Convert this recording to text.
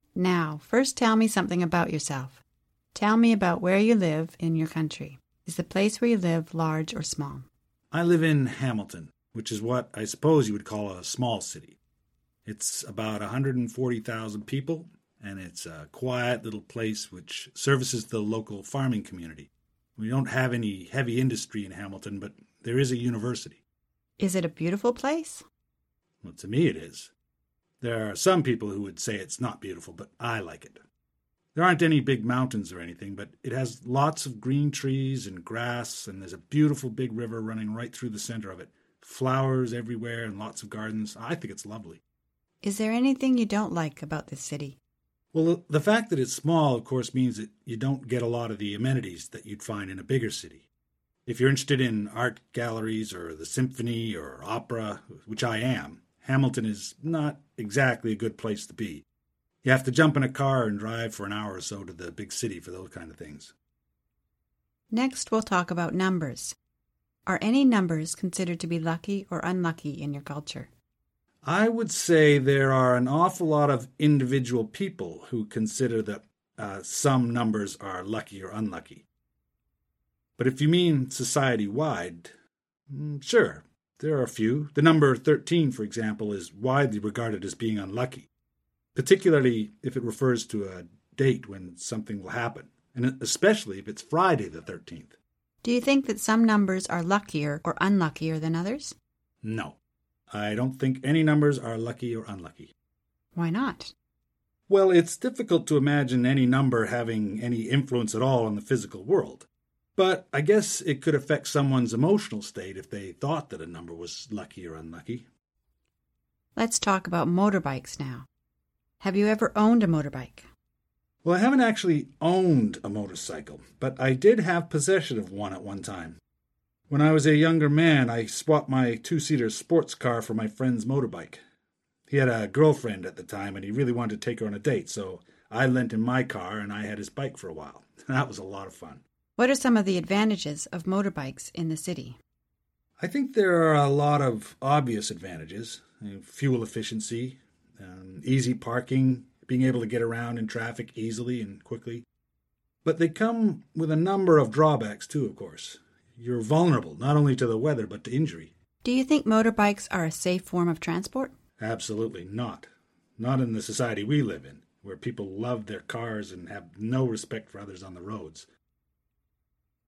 Now, first tell me something about yourself. Tell me about where you live in your country. Is the place where you live large or small? I live in Hamilton, which is what I suppose you would call a small city. It's about 140,000 people, and it's a quiet little place which services the local farming community. We don't have any heavy industry in Hamilton, but there is a university. Is it a beautiful place? Well, to me it is. There are some people who would say it's not beautiful, but I like it. There aren't any big mountains or anything, but it has lots of green trees and grass, and there's a beautiful big river running right through the center of it. Flowers everywhere and lots of gardens. I think it's lovely. Is there anything you don't like about this city? Well, the fact that it's small, of course, means that you don't get a lot of the amenities that you'd find in a bigger city. If you're interested in art galleries or the symphony or opera, which I am, Hamilton is not exactly a good place to be. You have to jump in a car and drive for an hour or so to the big city for those kind of things. Next, we'll talk about numbers. Are any numbers considered to be lucky or unlucky in your culture? I would say there are an awful lot of individual people who consider that some numbers are lucky or unlucky. But if you mean society-wide, sure, there are a few. The number 13, for example, is widely regarded as being unlucky, particularly if it refers to a date when something will happen, and especially if it's Friday the 13th. Do you think that some numbers are luckier or unluckier than others? No. I don't think any numbers are lucky or unlucky. Why not? Well, it's difficult to imagine any number having any influence at all on the physical world. But I guess it could affect someone's emotional state if they thought that a number was lucky or unlucky. Let's talk about motorbikes now. Have you ever owned a motorbike? Well, I haven't actually owned a motorcycle, but I did have possession of one at one time. When I was a younger man, I swapped my two-seater sports car for my friend's motorbike. He had a girlfriend at the time, and he really wanted to take her on a date, so I lent him my car, and I had his bike for a while. That was a lot of fun. What are some of the advantages of motorbikes in the city? I think there are a lot of obvious advantages. Fuel efficiency, easy parking, being able to get around in traffic easily and quickly. But they come with a number of drawbacks, too, of course. You're vulnerable, not only to the weather, but to injury. Do you think motorbikes are a safe form of transport? Absolutely not. Not in the society we live in, where people love their cars and have no respect for others on the roads.